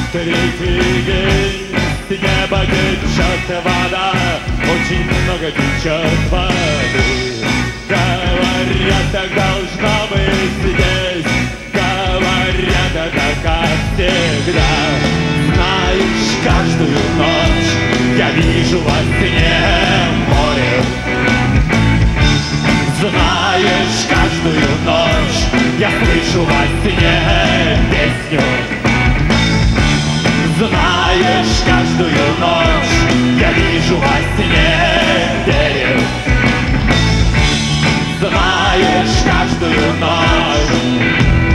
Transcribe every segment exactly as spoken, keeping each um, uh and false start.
Третий день, с неба течет вода, очень много течет воды. Говорят, так должно быть здесь, говорят, это как всегда. Знаешь, каждую ночь я вижу во сне море. Знаешь, каждую ночь я слышу во сне песню. Знаешь, каждую ночь я вижу во сне берег. Знаешь, каждую ночь.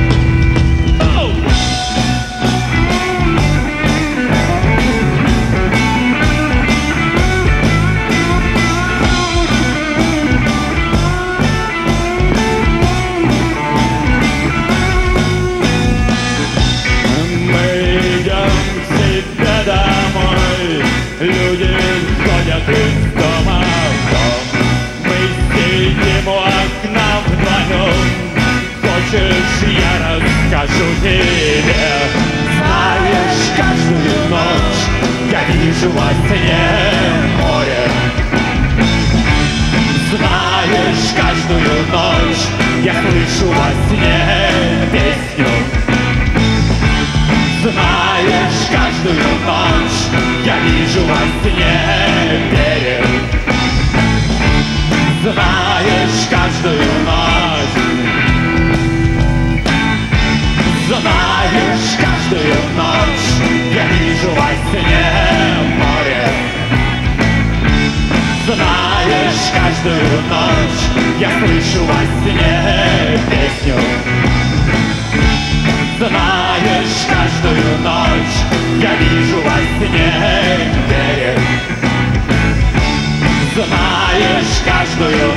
Люди ходят из дома в дом. Мы сидим у окна вдвоем. Хочешь, я расскажу тебе? Знаешь, каждую ночь я вижу во сне море. Знаешь, каждую ночь я слышу во сне песню. Знаешь, каждую ночь я вижу во сне берег. Знаешь, каждую ночь. Знаешь, каждую ночь я вижу во сне море. Знаешь, каждую ночь я слышу во сне песню. Знаешь, каждую ночь я вижу во сне берег. Знаешь, каждую